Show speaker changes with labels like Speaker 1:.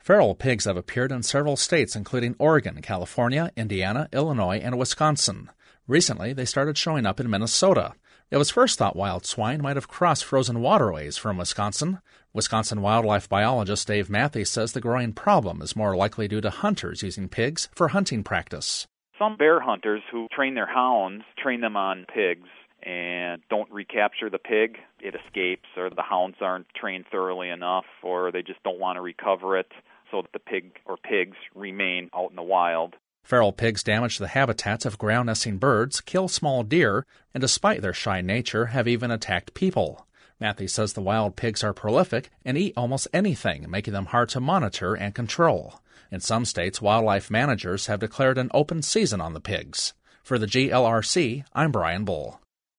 Speaker 1: Feral pigs have appeared in several states, including Oregon, California, Indiana, Illinois, and Wisconsin. Recently, they started showing up in Minnesota. It was first thought wild swine might have crossed frozen waterways from Wisconsin. Wisconsin wildlife biologist Dave Matthews says the growing problem is more likely due to hunters using pigs for hunting practice.
Speaker 2: Some bear hunters who train their hounds train them on pigs and don't recapture the pig. It escapes, or the hounds aren't trained thoroughly enough, or they just don't want to recover it, so that the pig or pigs remain out in the wild.
Speaker 1: Feral pigs damage the habitats of ground-nesting birds, kill small deer, and despite their shy nature, have even attacked people. Matthews says the wild pigs are prolific and eat almost anything, making them hard to monitor and control. In some states, wildlife managers have declared an open season on the pigs. For the GLRC, I'm Brian Bull.